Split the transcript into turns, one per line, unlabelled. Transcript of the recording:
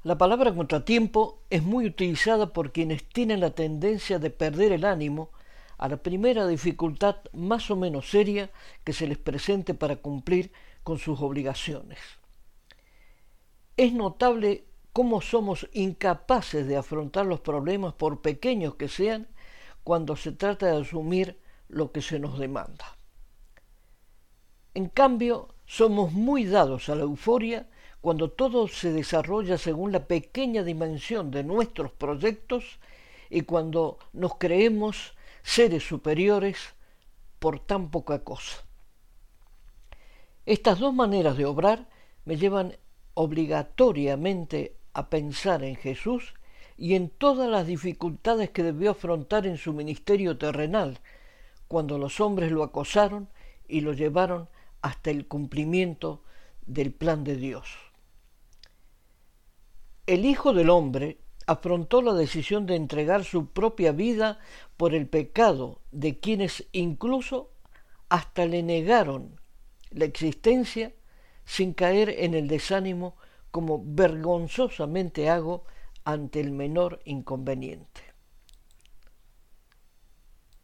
La palabra contratiempo es muy utilizada por quienes tienen la tendencia de perder el ánimo a la primera dificultad más o menos seria que se les presente para cumplir con sus obligaciones. Es notable cómo somos incapaces de afrontar los problemas, por pequeños que sean, cuando se trata de asumir lo que se nos demanda. En cambio, somos muy dados a la euforia cuando todo se desarrolla según la pequeña dimensión de nuestros proyectos y cuando nos creemos seres superiores por tan poca cosa. Estas dos maneras de obrar me llevan obligatoriamente a pensar en Jesús y en todas las dificultades que debió afrontar en su ministerio terrenal, cuando los hombres lo acosaron y lo llevaron hasta el cumplimiento del plan de Dios. El Hijo del Hombre afrontó la decisión de entregar su propia vida por el pecado de quienes incluso hasta le negaron la existencia, sin caer en el desánimo como vergonzosamente hago ante el menor inconveniente.